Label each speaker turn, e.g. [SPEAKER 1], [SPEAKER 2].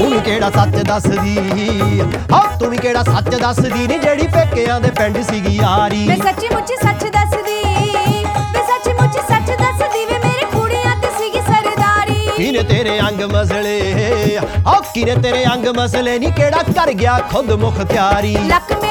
[SPEAKER 1] ਤੂੰ ਵੀ ਕਿਹੜਾ ਸੱਚ ਦੱਸਦੀ ਤੂੰ ਵੀ ਕਿਹੜਾ ਸੱਚ ਦੱਸਦੀ ਨੀ ਜਿਹੜੀ ਪੇਕਿਆਂ ਦੇ ਪਿੰਡ ਸੀਗੀ ਯਾਰੀ
[SPEAKER 2] ਮੈਂ ਸੱਚੀ ਮੁੱਚੀ ਸੱਚ ਦੱਸਦੀ ਮੈਂ ਸੱਚੀ ਮੁੱਚੀ ਸੱਚ ਦੱਸਦੀ ਵੇ ਮੇਰੇ ਕੁੜੀਆਂ ਤੇ ਸੀਗੀ ਸਰਦਾਰੀ
[SPEAKER 1] ਕਿਨੇ ਤੇਰੇ ਅੰਗ ਮਸਲੇ ਕਿਨੇ ਤੇਰੇ ਅੰਗ ਮਸਲੇ ਨੀ ਕਿਹੜਾ ਕਰ ਗਿਆ ਖੁਦ ਮੁਖਤਿਆਰੀ
[SPEAKER 2] ਲੱਕ